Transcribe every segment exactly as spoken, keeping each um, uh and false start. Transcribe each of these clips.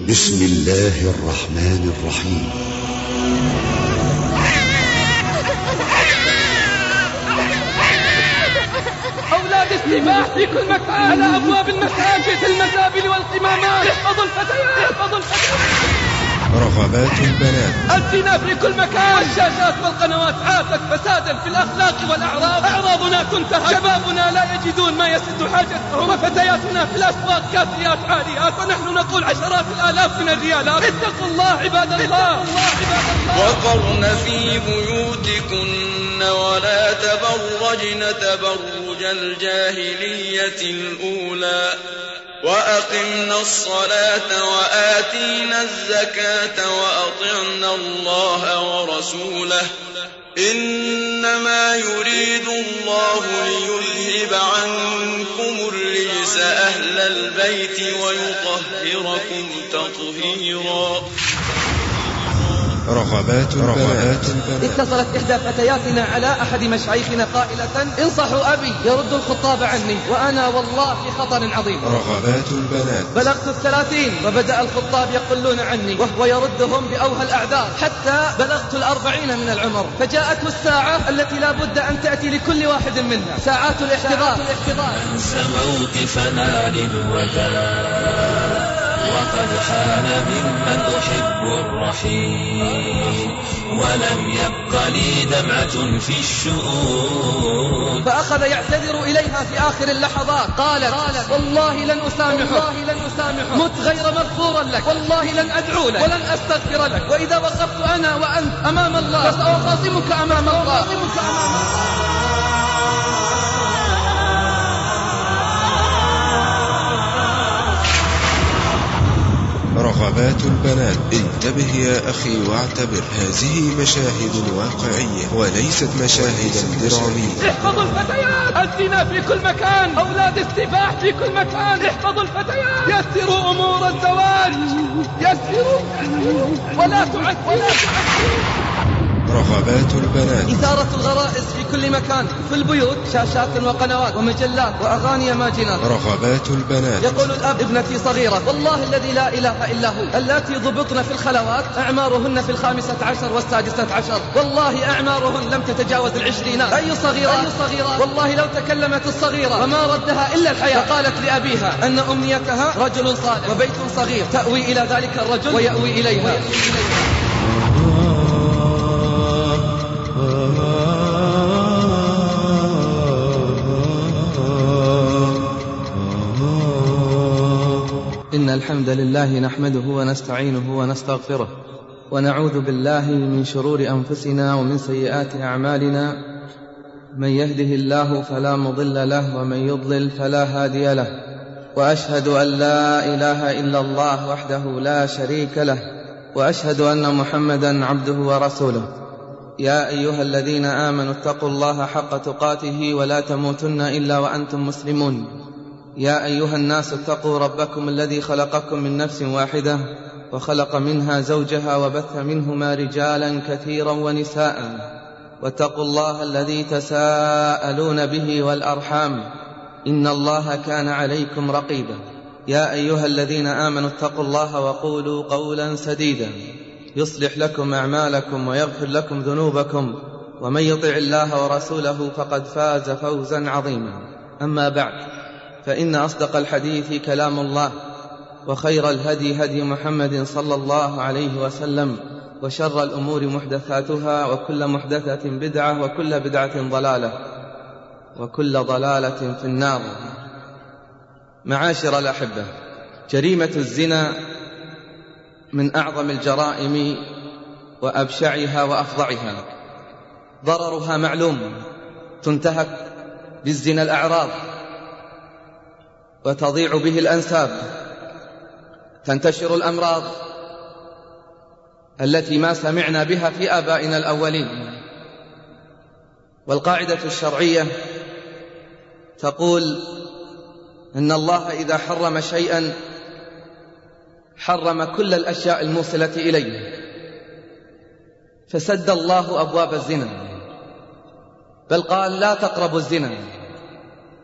بسم الله الرحمن الرحيم. أولاد السباح في كل مكان، على أبواب المساجد، المزابل والقمامات، احفظوا الفتيات، احفظوا الفتيات. رغبات البنات. الزنا في كل مكان، الشاشات والقنوات عاتت فسادا في الأخلاق والأعراض. أعراضنا تنتهك، شبابنا لا يجدون ما يسد حاجتهم، وفتياتنا في الأسواق كاسيات عاريات، ونحن نقول عشرات الآلاف من الريالات. اتقوا الله عباد الله، وقرن في بيوتكن ولا تبرجن تبرج الجاهلية الأولى وأقمنا الصلاة وآتينا الزكاة وأطعنا الله ورسوله إنما يريد الله ليذهب عنكم الرجس أهل البيت ويطهركم تطهيرا. رغبات البنات. اتصلت إحدى فتياتنا على أحد مشايخنا قائلة: انصحوا أبي يرد الخطاب عني وأنا والله في خطر عظيم. رغبات البنات. بلغت الثلاثين وبدأ الخطاب يقلون عني وهو يردهم بأوهى الأعذار، حتى بلغت الأربعين من العمر، فجاءته الساعة التي لا بد أن تأتي لكل واحد منا، ساعات الاحتضار. أنسى موقفنا للوداع وقد حان ممن أحب الرحيل ولم يبق لي دمعة في الشؤون. فأخذ يعتذر إليها في آخر اللحظات. قالت: والله لن أسامحك، مت غير مغفورا لك، والله لن أدعو لك ولن أستغفر لك، وإذا وقفت أنا وأنت أمام الله فسأخاصمك أمام الله. رغبات البنات. انتبه يا أخي واعتبر، هذه مشاهد واقعية وليست مشاهدا درامية. احفظوا الفتيات، الزنا في كل مكان، أولاد السباح في كل مكان، احفظوا الفتيات. يسروا أمور الزواج، يسروا ولا تعسروا. رغبات البنات. إثارة الغرائز في كل مكان، في البيوت شاشات وقنوات ومجلات وأغاني ماجنات. رغبات البنات. يقول الأب: ابنتي صغيرة، والله الذي لا إله إلا هو، اللاتي ضبطن في الخلوات أعمارهن في الخامسة عشر والسادسة عشر، والله أعمارهن لم تتجاوز العشرينات. أي صغيرة؟ أي صغيرة؟ والله لو تكلمت الصغيرة وما ردها إلا الحياة. فقالت لأبيها أن أمنيتها رجل صالح وبيت صغير تأوي إلى ذلك الرجل ويأوي إليها. إن الحمد لله نحمده ونستعينه ونستغفره ونعوذ بالله من شرور أنفسنا ومن سيئات أعمالنا، من يهده الله فلا مضل له ومن يضلل فلا هادي له، وأشهد أن لا إله إلا الله وحده لا شريك له، وأشهد أن محمدا عبده ورسوله. يا أيها الذين آمنوا اتقوا الله حق تقاته ولا تموتن إلا وأنتم مسلمون. يا أيها الناس اتقوا ربكم الذي خلقكم من نفس واحدة وخلق منها زوجها وبث منهما رجالا كثيرا ونساء، واتقوا الله الذي تساءلون به والأرحام إن الله كان عليكم رقيبا. يا أيها الذين آمنوا اتقوا الله وقولوا قولا سديدا يصلح لكم أعمالكم ويغفر لكم ذنوبكم، ومن يطع الله ورسوله فقد فاز فوزا عظيما. أما بعد، فإن أصدق الحديث كلام الله، وخير الهدي هدي محمد صلى الله عليه وسلم، وشر الأمور محدثاتها، وكل محدثة بدعة، وكل بدعة ضلالة، وكل ضلالة في النار. معاشر الأحبة، جريمة الزنا من أعظم الجرائم وأبشعها وأفظعها. ضررها معلوم، تنتهك بالزنا الأعراض وتضيع به الأنساب، تنتشر الأمراض التي ما سمعنا بها في آبائنا الأولين. والقاعدة الشرعية تقول إن الله إذا حرم شيئا حرم كل الأشياء الموصلة إليه، فسد الله أبواب الزنا، بل قال: لا تقربوا الزنا،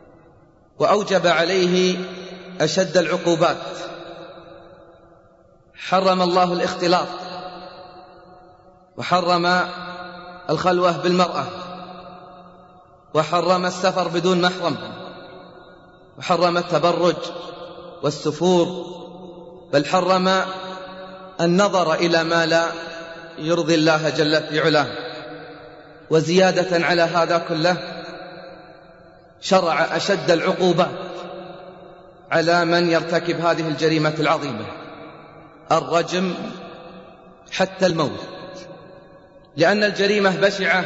وأوجب عليه أشد العقوبات. حرم الله الاختلاط، وحرم الخلوة بالمرأة، وحرم السفر بدون محرم، وحرم التبرج والسفور، بل حرم النظر إلى ما لا يرضي الله جل في علاه. وزيادة على هذا كله شرع أشد العقوبات على من يرتكب هذه الجريمة العظيمة، الرجم حتى الموت، لأن الجريمة بشعة.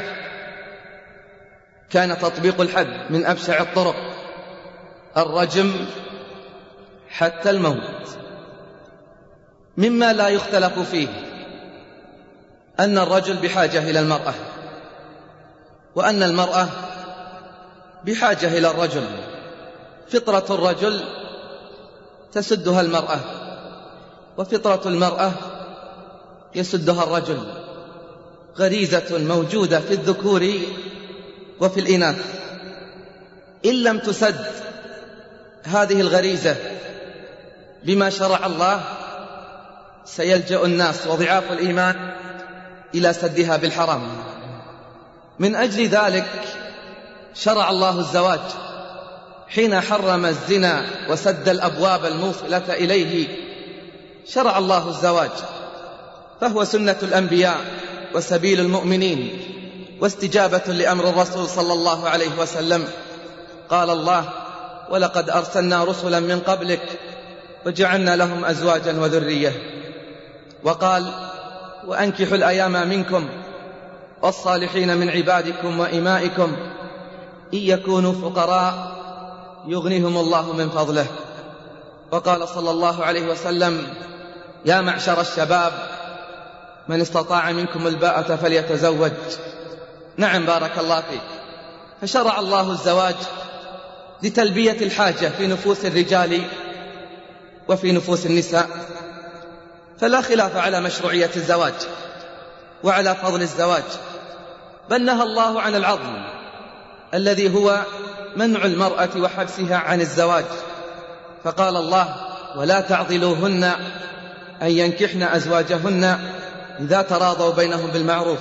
كان تطبيق الحد من أبشع الطرق، الرجم حتى الموت. مما لا يختلف فيه أن الرجل بحاجة إلى المرأة، وأن المرأة بحاجة إلى الرجل. فطرة الرجل تسدها المرأة، وفطرة المرأة يسدها الرجل، غريزة موجودة في الذكور وفي الإناث. إن لم تسد هذه الغريزة بما شرع الله سيلجأ الناس وضعاف الإيمان إلى سدها بالحرام. من أجل ذلك شرع الله الزواج حين حرم الزنا وسد الأبواب الموصلة إليه. شرع الله الزواج، فهو سنة الأنبياء وسبيل المؤمنين واستجابة لأمر الرسول صلى الله عليه وسلم. قال الله: ولقد أرسلنا رسلا من قبلك وجعلنا لهم أزواجا وذرية. وقال: وأنكحوا الأيام منكم والصالحين من عبادكم وإمائكم إن يكونوا فقراء يغنيهم الله من فضله. وقال صلى الله عليه وسلم: يا معشر الشباب من استطاع منكم الباءة فليتزوج. نعم، بارك الله فيك. فشرع الله الزواج لتلبية الحاجة في نفوس الرجال وفي نفوس النساء، فلا خلاف على مشروعية الزواج وعلى فضل الزواج، بل نهى الله عن العضل الذي هو منع المرأة وحبسها عن الزواج. فقال الله: ولا تعضلوهن أن ينكحن أزواجهن إذا تراضوا بينهم بالمعروف.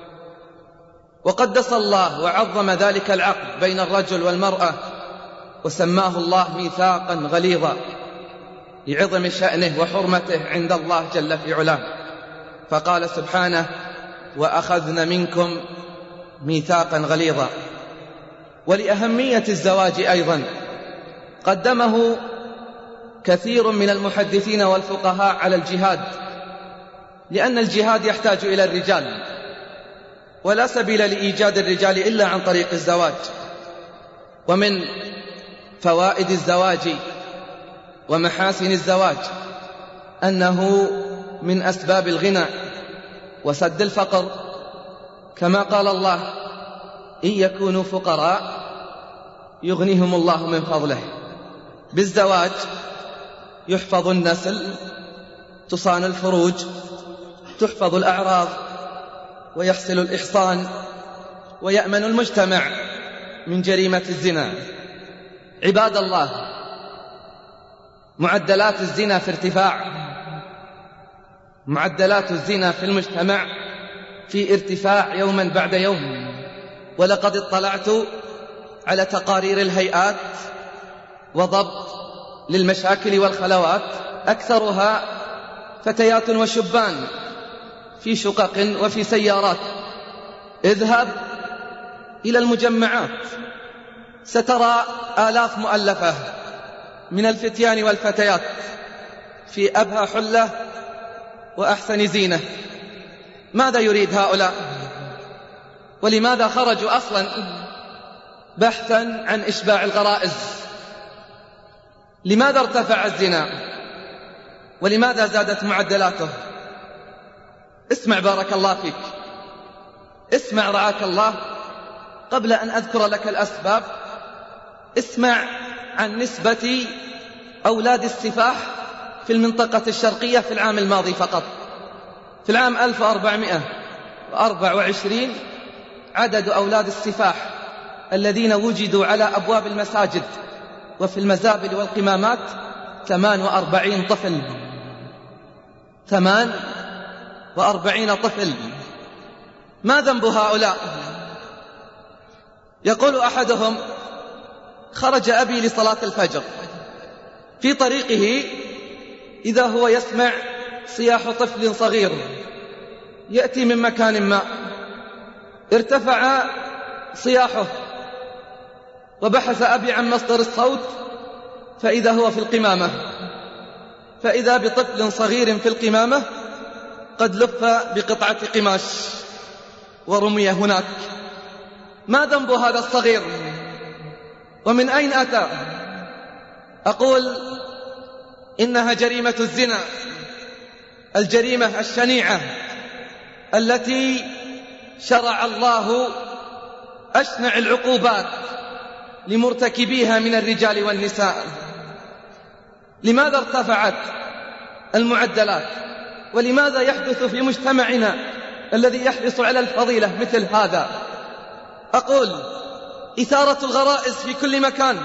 وقدس الله وعظم ذلك العقد بين الرجل والمرأة، وسماه الله ميثاقا غليظا لعظم شأنه وحرمته عند الله جل في علاه. فقال سبحانه: وأخذن منكم ميثاقا غليظا. ولأهمية الزواج أيضا قدمه كثير من المحدثين والفقهاء على الجهاد، لأن الجهاد يحتاج إلى الرجال، ولا سبيل لإيجاد الرجال إلا عن طريق الزواج. ومن فوائد الزواج ومحاسن الزواج أنه من أسباب الغنى وسد الفقر، كما قال الله: إن يكونوا فقراء يغنيهم الله من فضله. بالزواج يحفظ النسل، تصان الفروج، تحفظ الأعراض، ويحصل الإحصان، ويأمن المجتمع من جريمة الزنا. عباد الله، معدلات الزنا في ارتفاع، معدلات الزنا في المجتمع في ارتفاع يوما بعد يوم. ولقد اطلعت على تقارير الهيئات وضبط للمشاكل والخلوات، أكثرها فتيات وشبان في شقق وفي سيارات. اذهب إلى المجمعات سترى آلاف مؤلفة من الفتيان والفتيات في أبهى حلة وأحسن زينة. ماذا يريد هؤلاء؟ ولماذا خرجوا أصلا؟ بحثا عن إشباع الغرائز. لماذا ارتفع الزنا؟ ولماذا زادت معدلاته؟ اسمع بارك الله فيك، اسمع رعاك الله. قبل أن أذكر لك الأسباب، اسمع عن نسبة أولاد السفاح في المنطقة الشرقية في العام الماضي فقط. في العام ألف وأربعمائة وأربعة وعشرين عدد أولاد السفاح الذين وجدوا على أبواب المساجد وفي المزابل والقمامات ثمان وأربعين طفل. ثمان وأربعين طفل. ما ذنب هؤلاء؟ يقول أحدهم: خرج أبي لصلاة الفجر، في طريقه إذا هو يسمع صياح طفل صغير يأتي من مكان ما، ارتفع صياحه وبحث أبي عن مصدر الصوت فإذا هو في القمامة، فإذا بطفل صغير في القمامة قد لف بقطعة قماش ورمي هناك. ما ذنب هذا الصغير ومن أين أتى؟ أقول إنها جريمة الزنا، الجريمة الشنيعة التي شرع الله أشنع العقوبات لمرتكبيها من الرجال والنساء. لماذا ارتفعت المعدلات؟ ولماذا يحدث في مجتمعنا الذي يحرص على الفضيلة مثل هذا؟ أقول إثارة الغرائز في كل مكان،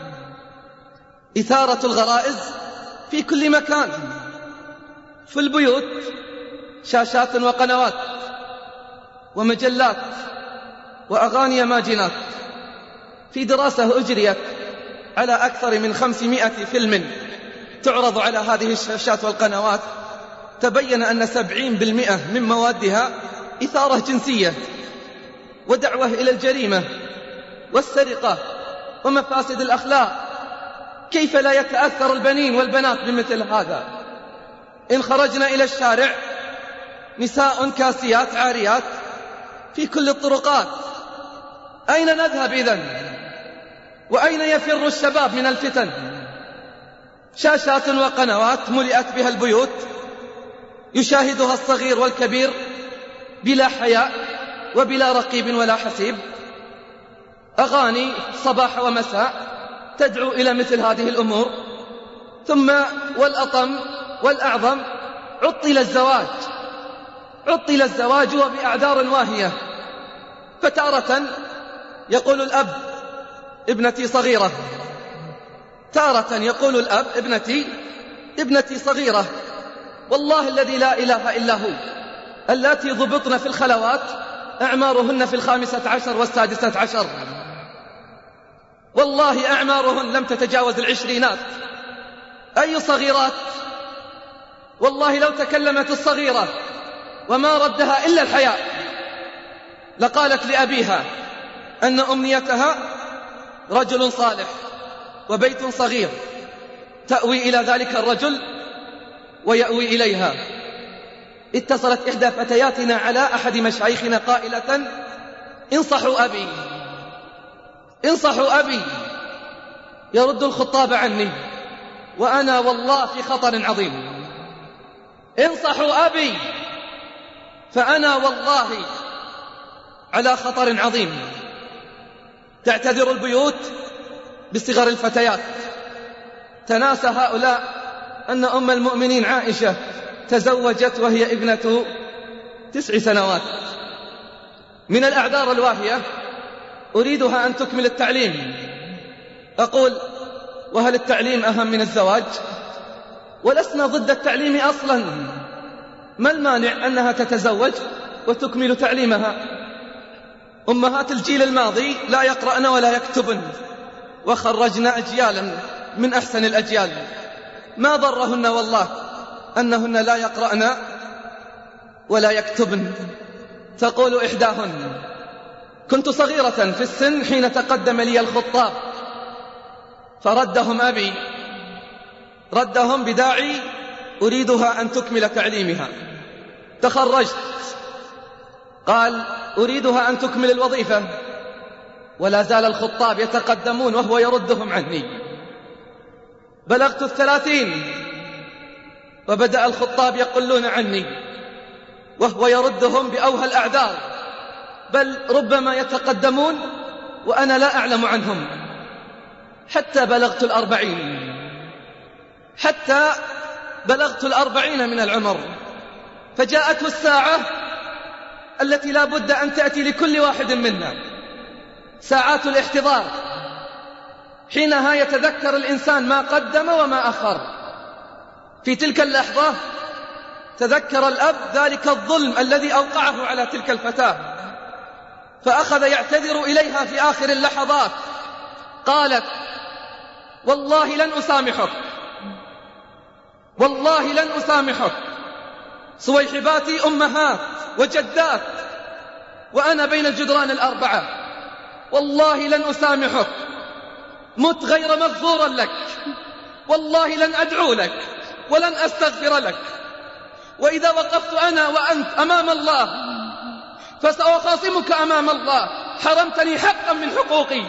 إثارة الغرائز في كل مكان. في البيوت شاشات وقنوات ومجلات وأغاني ماجنات. في دراسة أجريت على أكثر من خمسمائة فيلم تعرض على هذه الشاشات والقنوات، تبين أن سبعين بالمئة من موادها إثارة جنسية ودعوة إلى الجريمة والسرقة ومفاسد الأخلاق. كيف لا يتأثر البنين والبنات بمثل هذا؟ إن خرجنا إلى الشارع نساء كاسيات عاريات في كل الطرقات، أين نذهب إذن؟ وأين يفر الشباب من الفتن؟ شاشات وقنوات ملئت بها البيوت، يشاهدها الصغير والكبير بلا حياء وبلا رقيب ولا حسيب. أغاني صباح ومساء تدعو إلى مثل هذه الأمور. ثم والأطم والأعظم عطل الزواج، عطل الزواج وبأعذار واهية. فتارة يقول الأب: ابنتي صغيرة، تارة يقول الأب: ابنتي ابنتي صغيرة. والله الذي لا إله إلا هو، اللاتي ضبطن في الخلوات أعمارهن في الخامسة عشر والسادسة عشر، والله أعمارهن لم تتجاوز العشرينات. أي صغيرات؟ والله لو تكلمت الصغيرة وما ردها إلا الحياء لقالت لأبيها أن أمنيتها رجل صالح وبيت صغير، تأوي إلى ذلك الرجل ويأوي إليها. اتصلت إحدى فتياتنا على أحد مشايخنا قائلة: انصحوا أبي، انصحوا أبي، يرد الخطاب عني وأنا والله في خطر عظيم. انصحوا أبي فأنا والله على خطر عظيم. تعتذر البيوت بصغر الفتيات. تناسى هؤلاء أن أم المؤمنين عائشة تزوجت وهي ابنة تسع سنوات. من الأعذار الواهية أريدها أن تكمل التعليم. أقول: وهل التعليم أهم من الزواج؟ ولسنا ضد التعليم أصلا، ما المانع أنها تتزوج وتكمل تعليمها؟ أمهات الجيل الماضي لا يقرأن ولا يكتبن، وخرجنا أجيالا من أحسن الأجيال. ما ضرهن والله أنهن لا يقرأن ولا يكتبن. تقول إحداهن: كنت صغيرة في السن حين تقدم لي الخطاب فردهم أبي، ردهم بداعي أريدها أن تكمل تعليمها. تخرجت، قال: أريدها أن تكمل الوظيفة، ولا زال الخطاب يتقدمون وهو يردهم عني. بلغت الثلاثين وبدأ الخطاب يقولون عني وهو يردهم بأوهى الأعذار، بل ربما يتقدمون وأنا لا أعلم عنهم. حتى بلغت الأربعين، حتى بلغت الأربعين من العمر، فجاءته الساعة التي لا بد أن تأتي لكل واحد منا، ساعات الاحتضار، حينها يتذكر الإنسان ما قدم وما أخر. في تلك اللحظة تذكر الأب ذلك الظلم الذي أوقعه على تلك الفتاة، فأخذ يعتذر إليها في آخر اللحظات. قالت: والله لن أسامحك، والله لن أسامحك. صويحباتي أمهات وجدات وأنا بين الجدران الأربعة، والله لن أسامحك، مت غير مغفورا لك، والله لن أدعو لك ولن أستغفر لك، وإذا وقفت أنا وأنت أمام الله فسأخاصمك أمام الله، حرمتني حقا من حقوقي.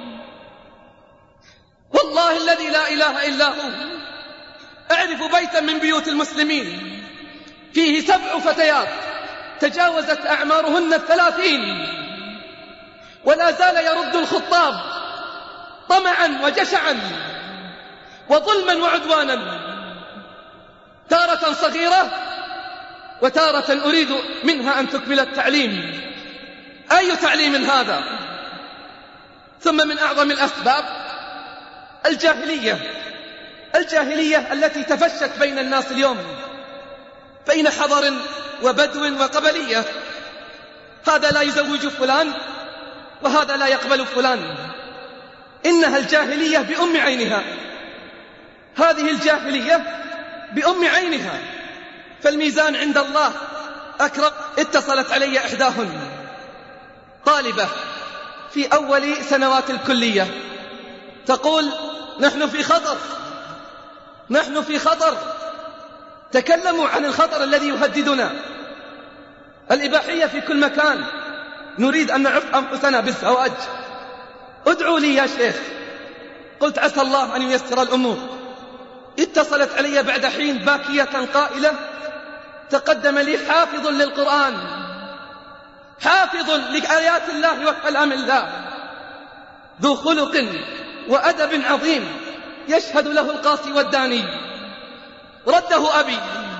والله الذي لا إله إلا هو أعرف بيتا من بيوت المسلمين فيه سبع فتيات تجاوزت أعمارهن الثلاثين، ولا زال يرد الخطاب طمعا وجشعا وظلما وعدوانا، تارة صغيرة وتارة أريد منها أن تكمل التعليم. أي تعليم هذا؟ ثم من أعظم الأسباب الجاهلية، الجاهلية التي تفشت بين الناس اليوم بين حضر وبدو وقبلية. هذا لا يزوج فلان وهذا لا يقبل فلان. إنها الجاهلية بأم عينها، هذه الجاهلية بأم عينها. فالميزان عند الله أكرم. اتصلت علي إحداهن طالبة في أول سنوات الكلية تقول: نحن في خطر، نحن في خطر. تكلموا عن الخطر الذي يهددنا، الإباحية في كل مكان، نريد أن نعف أنفسنا بالزواج، ادعوا لي يا شيخ. قلت: عسى الله أن ييسر الأمور. اتصلت علي بعد حين باكية قائلة: تقدم لي حافظ للقرآن، حافظ لآيات الله وكلام الله، ذو خلق وأدب عظيم، يشهد له القاصي والداني. رده أبي،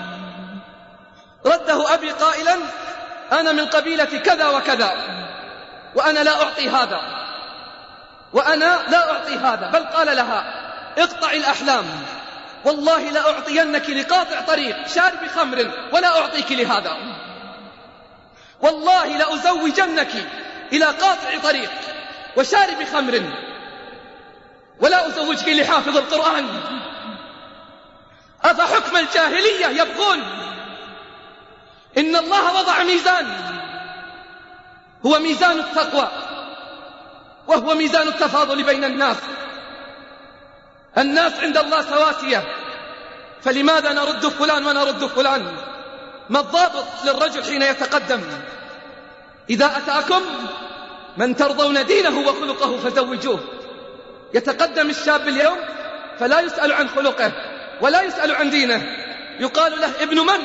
رده أبي قائلا: أنا من قبيلة كذا وكذا، وأنا لا أعطي هذا، وأنا لا أعطي هذا. بل قال لها: اقطعي الأحلام، والله لا أعطينك لقاطع طريق شارب خمر ولا أعطيك لهذا، والله لأزوجنك إلى قاطع طريق وشارب خمر ولا أزوجك لحافظ القرآن. أفحكم الجاهلية يبغون؟ إن الله وضع ميزان، هو ميزان التقوى وهو ميزان التفاضل بين الناس. الناس عند الله سواسية، فلماذا نرد فلان ونرد فلان؟ ما الضابط للرجل حين يتقدم؟ إذا أتاكم من ترضون دينه وخلقه فزوجوه. يتقدم الشاب اليوم فلا يسأل عن خلقه ولا يسأل عن دينه، يقال له: ابن من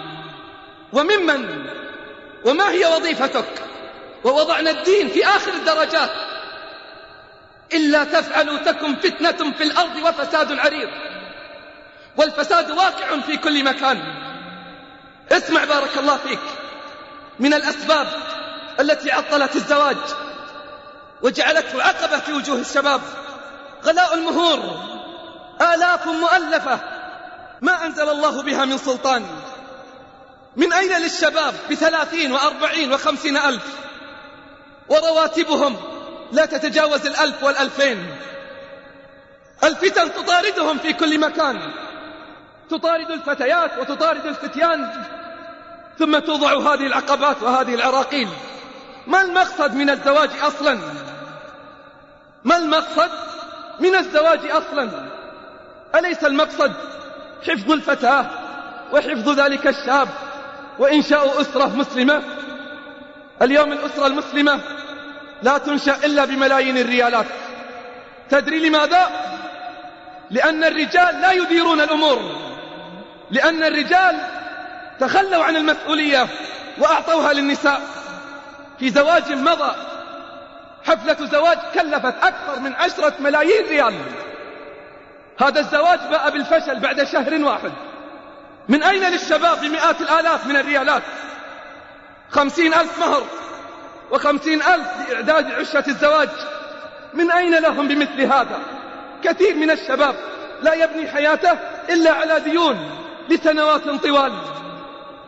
وممن وما هي وظيفتك؟ ووضعنا الدين في آخر الدرجات. إلا تفعلوا تكن فتنة في الأرض وفساد عريض، والفساد واقع في كل مكان. اسمع بارك الله فيك، من الأسباب التي عطلت الزواج وجعلته عقبة في وجوه الشباب غلاء المهور، آلاف مؤلفة ما أنزل الله بها من سلطان. من أين للشباب بثلاثين وأربعين وخمسين ألف ورواتبهم لا تتجاوز الألف والألفين؟ الفتن تطاردهم في كل مكان، تطارد الفتيات وتطارد الفتيان، ثم توضع هذه العقبات وهذه العراقيل. ما المقصد من الزواج أصلا؟ ما المقصد من الزواج أصلا؟ أليس المقصد حفظ الفتاة وحفظ ذلك الشاب وإنشاء أسرة مسلمة؟ اليوم الأسرة المسلمة لا تنشأ إلا بملايين الريالات. تدري لماذا؟ لأن الرجال لا يديرون الأمور، لأن الرجال تخلوا عن المسؤولية وأعطوها للنساء. في زواج مضى حفلة زواج كلفت أكثر من عشرة ملايين ريال، هذا الزواج باء بالفشل بعد شهر واحد. من أين للشباب بمئات الآلاف من الريالات؟ خمسين ألف مهر وخمسين ألف لإعداد عشة الزواج، من أين لهم بمثل هذا؟ كثير من الشباب لا يبني حياته إلا على ديون لسنوات طوال.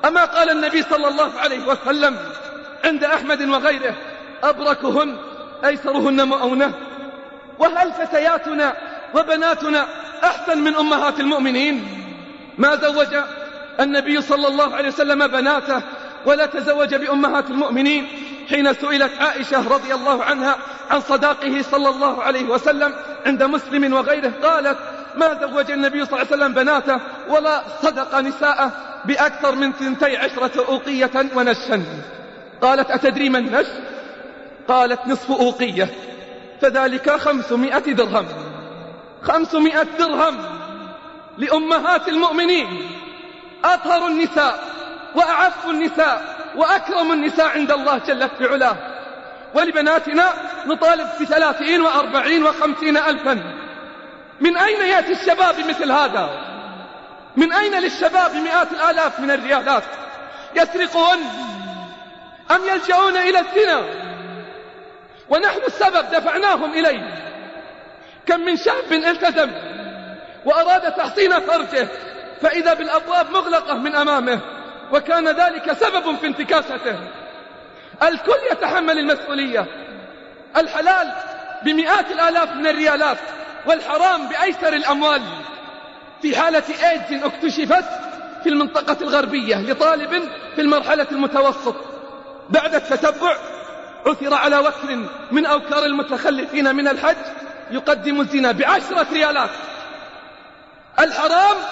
أما قال النبي صلى الله عليه وسلم عند أحمد وغيره: أبركهن أيسرهن مؤونة. وهل فتياتنا وبناتنا أحسن من أمهات المؤمنين؟ ما زوج النبي صلى الله عليه وسلم بناته ولا تزوج بأمهات المؤمنين. حين سئلت عائشة رضي الله عنها عن صداقه صلى الله عليه وسلم عند مسلم وغيره، قالت: ما زوج النبي صلى الله عليه وسلم بناته ولا صدق نساءه بأكثر من ثنتي عشرة أوقية ونشا. قالت: أتدري ما النش؟ قالت: نصف أوقية، فذلك خمسمائة درهم. خمسمائة درهم لأمهات المؤمنين، أطهر النساء وأعف النساء وأكرم النساء عند الله جل في علاه. ولبناتنا نطالب بثلاثين وأربعين وخمسين ألفا. من أين يأتي الشباب مثل هذا؟ من أين للشباب مئات الآلاف من الريالات؟ يسرقون أم يلجؤون إلى الزنا ونحن السبب دفعناهم إليه؟ كم من شاب التزم وأراد تحصين فرجه فإذا بالأبواب مغلقة من أمامه، وكان ذلك سبب في انتكاسته. الكل يتحمل المسؤولية. الحلال بمئات الآلاف من الريالات والحرام بأيسر الأموال. في حالة إيدز اكتشفت في المنطقة الغربية لطالب في المرحلة المتوسط، بعد التتبع عثر على وكر من أوكار المتخلفين من الحج يقدم الزنا بعشرة ريالات، الحرام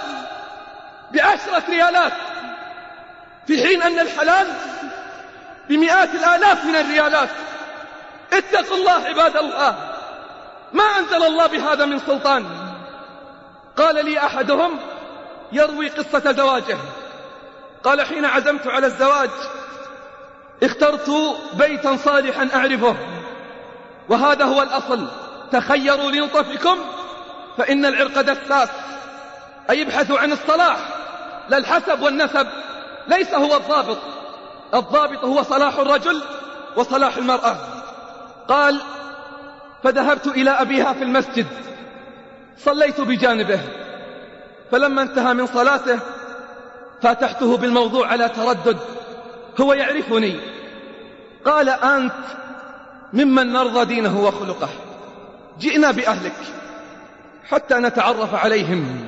بعشرة ريالات، في حين أن الحلال بمئات الآلاف من الريالات. اتقوا الله عباد الله، ما أنزل الله بهذا من سلطان. قال لي أحدهم يروي قصة زواجه، قال: حين عزمت على الزواج اخترت بيتا صالحا أعرفه، وهذا هو الأصل. تخيروا لنطفكم فإن العرق دساس، أي ابحثوا عن الصلاح لا الحسب والنسب، ليس هو الضابط. الضابط هو صلاح الرجل وصلاح المرأة. قال: فذهبت إلى أبيها في المسجد، صليت بجانبه، فلما انتهى من صلاته فاتحته بالموضوع على تردد، هو يعرفني. قال: أنت ممن نرضى دينه وخلقه، جئنا بأهلك حتى نتعرف عليهم.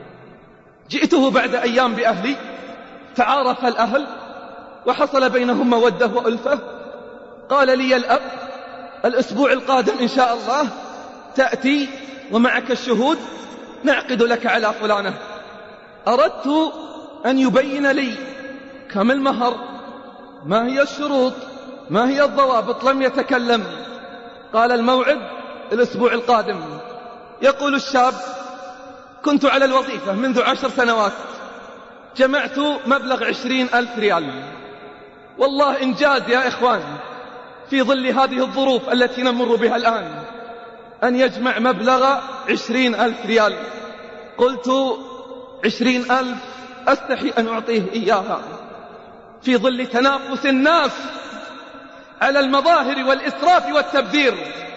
جئته بعد أيام بأهلي، تعارف الأهل وحصل بينهم مودة وألفة. قال لي الأب: الأسبوع القادم إن شاء الله تأتي ومعك الشهود، نعقد لك على فلانة. أردت أن يبين لي كم المهر، ما هي الشروط، ما هي الضوابط، لم يتكلم. قال: الموعد الأسبوع القادم. يقول الشاب: كنت على الوظيفة منذ عشر سنوات، جمعت مبلغ عشرين ألف ريال. والله إنجاز يا إخوان في ظل هذه الظروف التي نمر بها الآن، أن يجمع مبلغ عشرين ألف ريال. قلت: عشرين ألف أستحي أن أعطيه إياها في ظل تنافس الناس على المظاهر والإسراف والتبذير،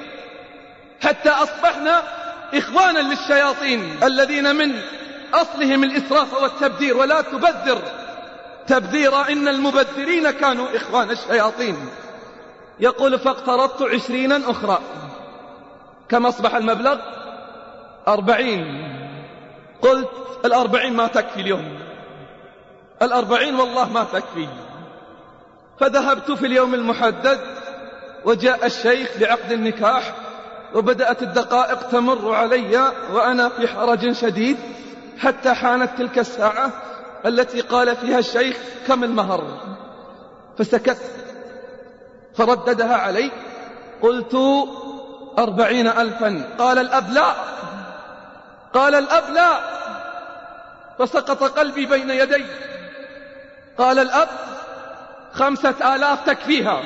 حتى أصبحنا إخوانا للشياطين الذين من أصلهم الإسراف والتبذير. ولا تبذر تبذيرا، إن المبذرين كانوا إخوان الشياطين. يقول: فاقترضت عشرينا أخرى. كم أصبح المبلغ؟ أربعين. قلت: الأربعين ما تكفي اليوم، الأربعين والله ما تكفي. فذهبت في اليوم المحدد، وجاء الشيخ لعقد النكاح، وبدأت الدقائق تمر علي وأنا في حرج شديد، حتى حانت تلك الساعة التي قال فيها الشيخ: كم المهر؟ فسكت، فرددها علي. قلت: أربعين ألفا. قال الأب: لا. قال الأب: لا. فسقط قلبي بين يدي. قال الأب: خمسة آلاف تكفيها،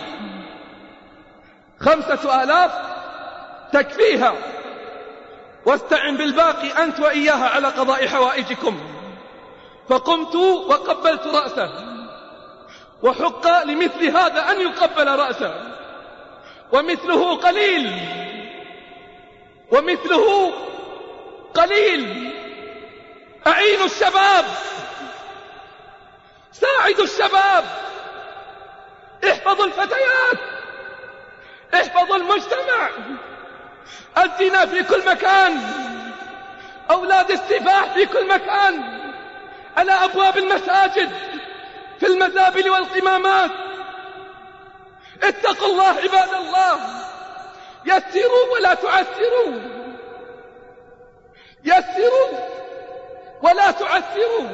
خمسة آلاف تكفيها، واستعن بالباقي أنت وإياها على قضاء حوائجكم. فقمت وقبلت رأسه، وحق لمثل هذا أن يقبل رأسه، ومثله قليل، ومثله قليل. أعينوا الشباب، ساعدوا الشباب، احفظوا الفتيات، احفظوا المجتمع. الزنا في كل مكان، أولاد السفاح في كل مكان، على أبواب المساجد، في المزابل والقمامات. اتقوا الله عباد الله، يسروا ولا تعسروا، يسروا ولا تعسروا.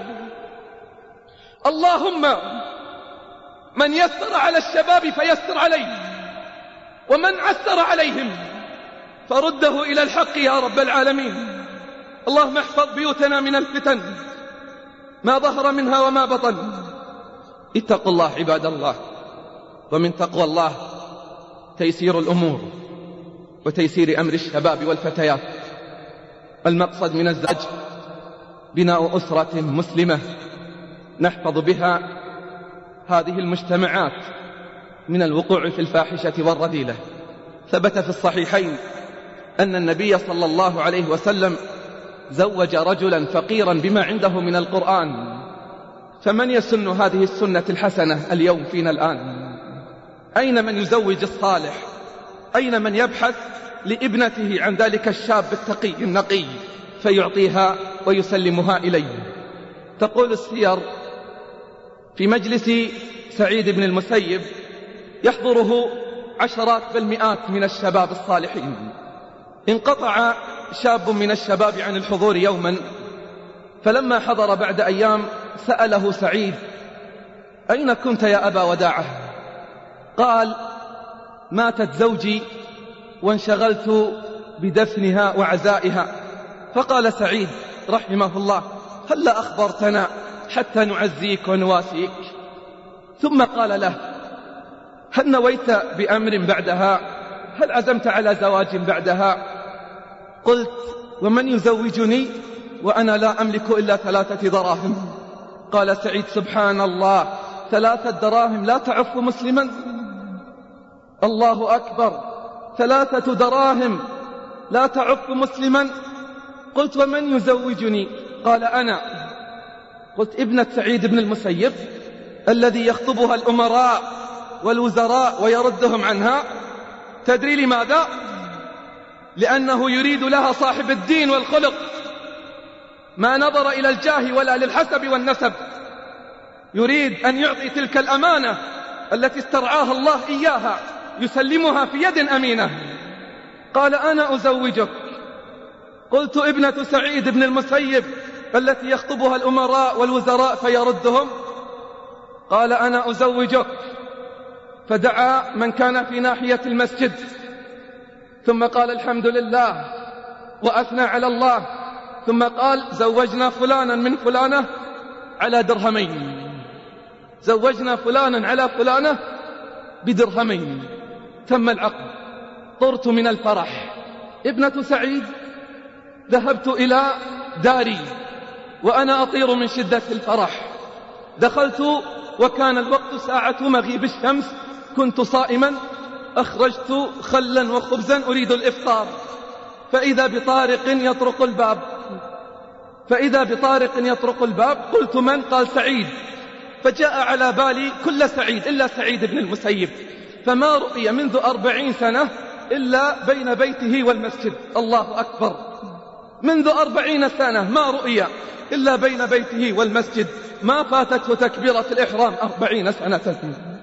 اللهم من يسر على الشباب فيسر عليه، ومن عسر عليهم فرده إلى الحق يا رب العالمين. اللهم احفظ بيوتنا من الفتن ما ظهر منها وما بطن. اتقوا الله عباد الله، ومن تقوى الله تيسير الأمور وتيسير أمر الشباب والفتيات. المقصد من الزواج بناء أسرة مسلمة نحفظ بها هذه المجتمعات من الوقوع في الفاحشة والرذيلة. ثبت في الصحيحين أن النبي صلى الله عليه وسلم زوج رجلا فقيرا بما عنده من القرآن. فمن يسن هذه السنة الحسنة اليوم فينا الآن؟ أين من يزوج الصالح؟ أين من يبحث لابنته عن ذلك الشاب التقي النقي فيعطيها ويسلمها إليه؟ تقول السير في مجلس سعيد بن المسيب يحضره عشرات بل مئات من الشباب الصالحين. انقطع شاب من الشباب عن الحضور يوما، فلما حضر بعد أيام سأله سعيد: أين كنت يا أبا وداعة؟ قال: ماتت زوجي وانشغلت بدفنها وعزائها. فقال سعيد رحمه الله: هلا أخبرتنا حتى نعزيك ونواسيك؟ ثم قال له: هل نويت بأمر بعدها؟ هل عزمت على زواج بعدها؟ قلت: ومن يزوجني وأنا لا أملك إلا ثلاثة دراهم؟ قال سعيد: سبحان الله، ثلاثة دراهم لا تعف مسلما؟ الله أكبر، ثلاثة دراهم لا تعف مسلما؟ قلت: ومن يزوجني؟ قال: أنا. قلت: ابنة سعيد بن المسيب الذي يخطبها الأمراء والوزراء ويردهم عنها. تدري لماذا؟ لأنه يريد لها صاحب الدين والخلق، ما نظر إلى الجاه ولا للحسب والنسب. يريد أن يعطي تلك الأمانة التي استرعاها الله إياها، يسلمها في يد أمينة. قال: أنا أزوجك. قلت: ابنة سعيد بن المسيب التي يخطبها الأمراء والوزراء فيردهم؟ قال: أنا أزوجك. فدعا من كان في ناحية المسجد، ثم قال: الحمد لله، وأثنى على الله، ثم قال: زوجنا فلانا من فلانة على درهمين، زوجنا فلانا على فلانة بدرهمين. تم العقد، طرت من الفرح. ابنة سعيد ذهبت إلى داري وأنا أطير من شدة الفرح. دخلت وكان الوقت ساعة مغيب الشمس، كنت صائما، أخرجت خلا وخبزا أريد الإفطار، فإذا بطارق يطرق الباب فإذا بطارق يطرق الباب قلت: من؟ قال: سعيد. فجاء على بالي كل سعيد إلا سعيد بن المسيب، فما رؤي منذ أربعين سنة إلا بين بيته والمسجد. الله أكبر، منذ أربعين سنة ما رؤي إلا بين بيته والمسجد، ما فاتته تكبيرة الإحرام أربعين سنة.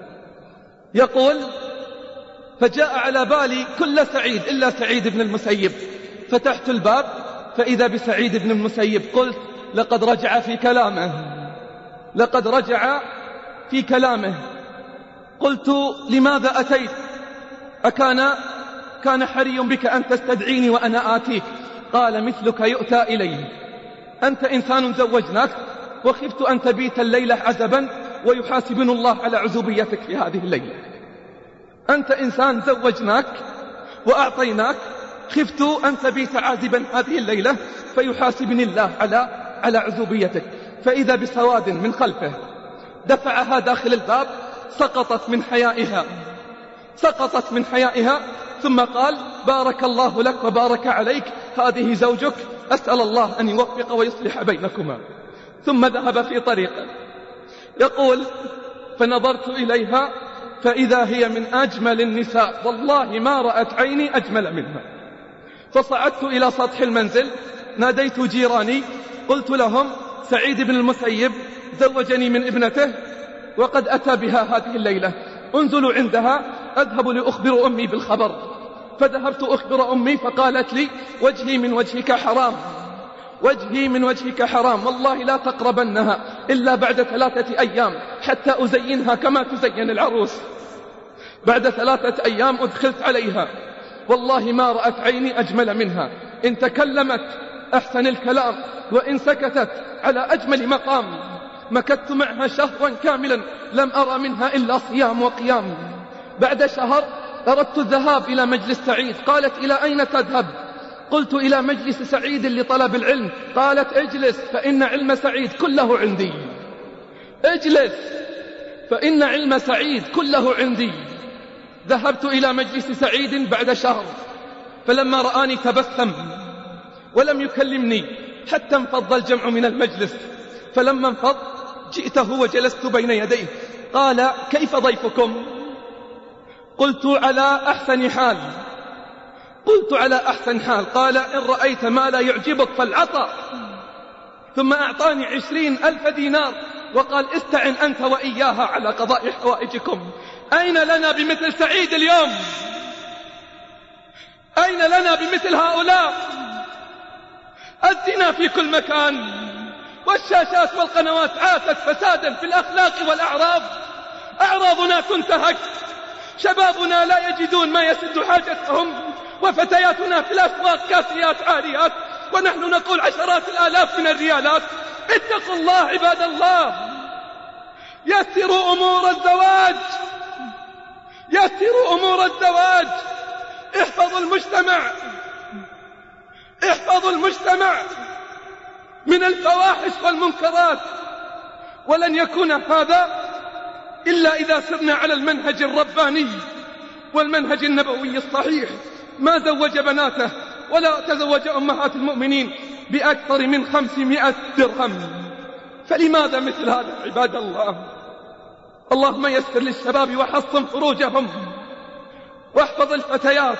يقول: فجاء على بالي كل سعيد إلا سعيد بن المسيب، فتحت الباب فإذا بسعيد بن المسيب. قلت: لقد رجع في كلامه، لقد رجع في كلامه. قلت: لماذا أتيت؟ أكان كان حري بك أن تستدعيني وأنا آتيك؟ قال: مثلك يؤتى إليه، أنت إنسان زوجناك وخفت أن تبيت الليلة عزبا ويحاسبن الله على عزوبيتك في هذه الليلة. أنت إنسان زوجناك وأعطيناك، خفت أن تبيت عازبا هذه الليلة فيحاسبني الله على على عزوبيتك. فإذا بسواد من خلفه دفعها داخل الباب، سقطت من حيائها سقطت من حيائها ثم قال: بارك الله لك وبارك عليك، هذه زوجك، أسأل الله أن يوفق ويصلح بينكما. ثم ذهب في طريقه. يقول: فنظرت إليها فإذا هي من أجمل النساء، والله ما رأت عيني أجمل منها. فصعدت إلى سطح المنزل، ناديت جيراني، قلت لهم: سعيد بن المسيب زوجني من ابنته وقد أتى بها هذه الليلة، انزلوا عندها أذهب لأخبر أمي بالخبر. فذهبت أخبر أمي فقالت لي: وجهي من وجهك حرام، وجهي من وجهك حرام، والله لا تقربنها إلا بعد ثلاثة أيام حتى أزينها كما تزين العروس. بعد ثلاثة أيام أدخلت عليها، والله ما رأت عيني أجمل منها، إن تكلمت أحسن الكلام وإن سكتت على أجمل مقام. مكثت معها شهرا كاملا لم أرى منها إلا صيام وقيام. بعد شهر أردت الذهاب إلى مجلس سعيد، قالت: إلى أين تذهب؟ قلت: إلى مجلس سعيد لطلب العلم. قالت: اجلس فإن علم سعيد كله عندي، اجلس فإن علم سعيد كله عندي. ذهبت إلى مجلس سعيد بعد شهر، فلما رآني تبسم ولم يكلمني حتى انفض الجمع من المجلس. فلما انفض جئته وجلست بين يديه، قال: كيف ضيفكم؟ قلت: على أحسن حال. قلت: على أحسن حال. قال: إن رأيت ما لا يعجبك فالعطاء. ثم أعطاني عشرين ألف دينار وقال: استعن أنت وإياها على قضاء حوائجكم. أين لنا بمثل سعيد اليوم؟ أين لنا بمثل هؤلاء؟ الزنا في كل مكان، والشاشات والقنوات عاتت فسادا في الأخلاق والأعراض. أعراضنا تنتهك، شبابنا لا يجدون ما يسد حاجتهم، وفتياتنا في الأسواق كاسيات عاريات، ونحن نقول عشرات الآلاف من الريالات. اتقوا الله عباد الله، يسروا أمور الزواج، يسروا أمور الزواج، احفظوا المجتمع، احفظوا المجتمع من الفواحش والمنكرات. ولن يكون هذا إلا إذا سرنا على المنهج الرباني والمنهج النبوي الصحيح. ما زوج بناته ولا تزوج أمهات المؤمنين بأكثر من خمسمائة درهم، فلماذا مثل هذا عباد الله؟ اللهم يسر للشباب وحصن فروجهم، واحفظ الفتيات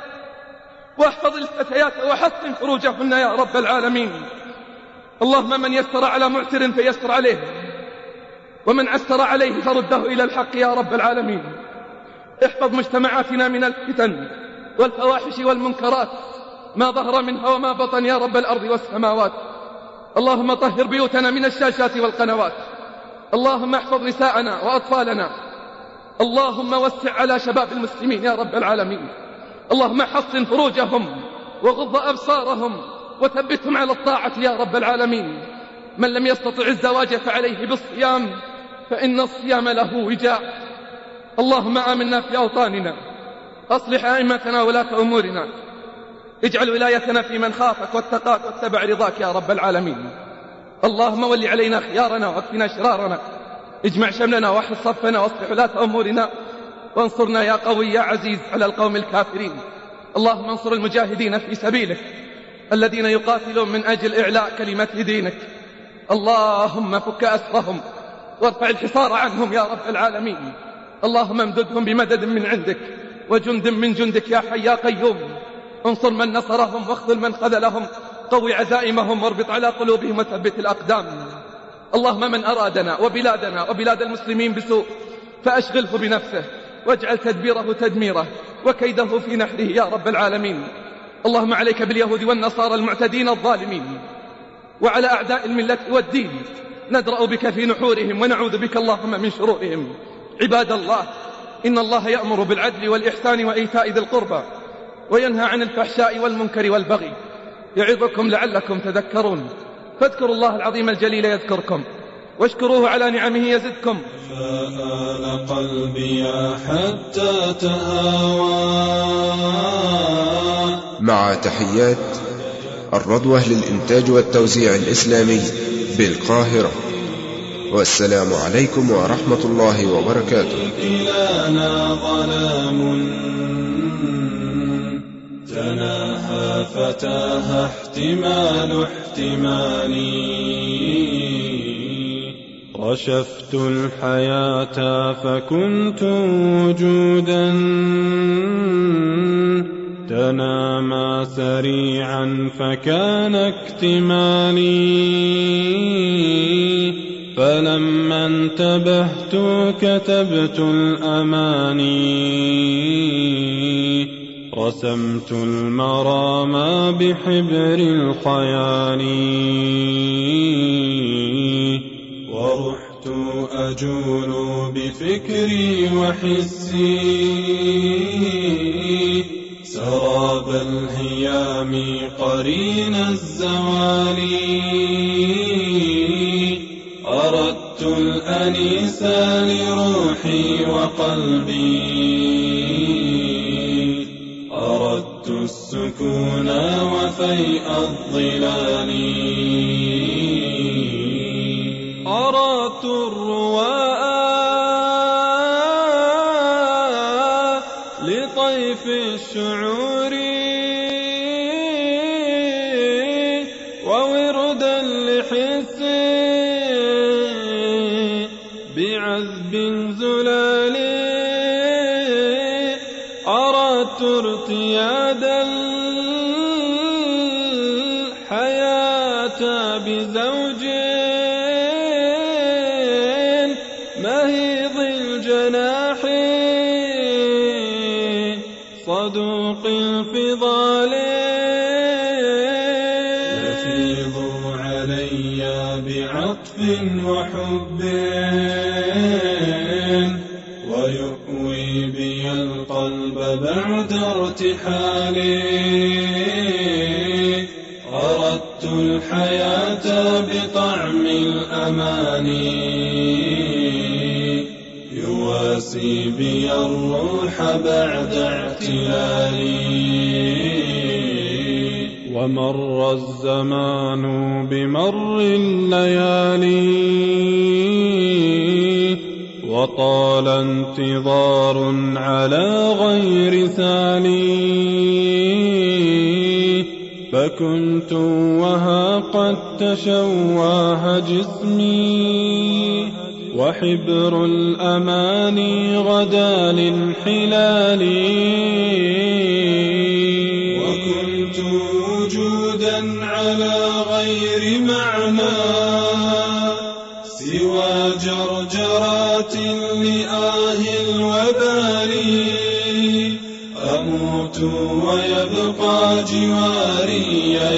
واحفظ الفتيات وحصن فروجهن يا رب العالمين. اللهم من يسر على معسر فيسر عليه، ومن عسر عليه فرده إلى الحق يا رب العالمين. احفظ مجتمعاتنا من الفتن والفواحش والمنكرات ما ظهر منها وما بطن يا رب الأرض والسماوات. اللهم طهر بيوتنا من الشاشات والقنوات. اللهم احفظ نساءنا وأطفالنا. اللهم وسع على شباب المسلمين يا رب العالمين. اللهم حصن فروجهم وغض أبصارهم وثبتهم على الطاعة يا رب العالمين. من لم يستطع الزواج فعليه بالصيام، فإن الصيام له وجاء. اللهم آمنا في أوطاننا، أصلح أئمتنا ولاة أمورنا، اجعل ولايتنا في من خافك واتقاك واتبع رضاك يا رب العالمين. اللهم ول علينا خيارنا واكفنا شرارنا، اجمع شملنا واحد صفنا واصلح ولاة أمورنا، وانصرنا يا قوي يا عزيز على القوم الكافرين. اللهم انصر المجاهدين في سبيلك الذين يقاتلون من أجل إعلاء كلمة دينك. اللهم فك أسرهم وارفع الحصار عنهم يا رب العالمين. اللهم امددهم بمدد من عندك وجند من جندك يا حي يا قيوم. انصر من نصرهم واخذل من خذلهم، قوي عزائمهم واربط على قلوبهم وثبت الأقدام. اللهم من أرادنا وبلادنا وبلاد المسلمين بسوء فأشغله بنفسه، واجعل تدبيره تدميره وكيده في نحره يا رب العالمين. اللهم عليك باليهود والنصارى المعتدين الظالمين، وعلى أعداء الملة والدين ندرأ بك في نحورهم ونعوذ بك اللهم من شرورهم. عباد الله، إن الله يأمر بالعدل والإحسان وإيتاء ذي القربى وينهى عن الفحشاء والمنكر والبغي، يعظكم لعلكم تذكرون. فاذكروا الله العظيم الجليل يذكركم، واشكروه على نعمه يزدكم. فآل قلبي حتى تهوى. مع تحيات الرضوة للإنتاج والتوزيع الإسلامي بالقاهرة. والسلام عليكم ورحمة الله وبركاته. إلينا ظلام تناهى فتاها احتمال احتمالي. رشفت الحياة فكنت وجودا تنامى سريعا فكان اكتمالي، فلما انتبهت كتبت الأماني، رسمت المرام بحبر الخيال، ورحت أجول بفكري وحسي سراب الهيام قرين الزوال، أردت الأنيس لروحي وقلبي، أردت السكون وفيء الظلال، أردت الرواء لطيف الشعور ووردا لحس بعذب زلال، أردت ارتياد الحياة بزوج مهيض الجناح صدوق الفضال، يفيض علي بعطف وحب ويؤوي بي القلب بعد ارتحالي، أردت الحياة بطعم الأماني يواسي بي الروح بعد اعتلالي، ومر الزمان بمر الليالي وطال انتظار على غير ثاني، فكنت وها قد تشواه جسمي وحبر الأماني غدا لانحلال، وكنت وجودا على غير معنى سوى جرجرات لآه الوبال، أموت ويبقى جواري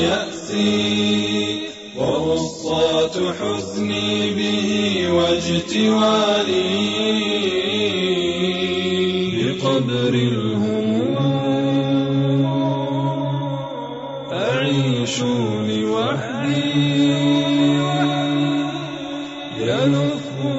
يأسي وغصات حزني به واجتوالي، بقبر الهموم أعيش لوحدي يلف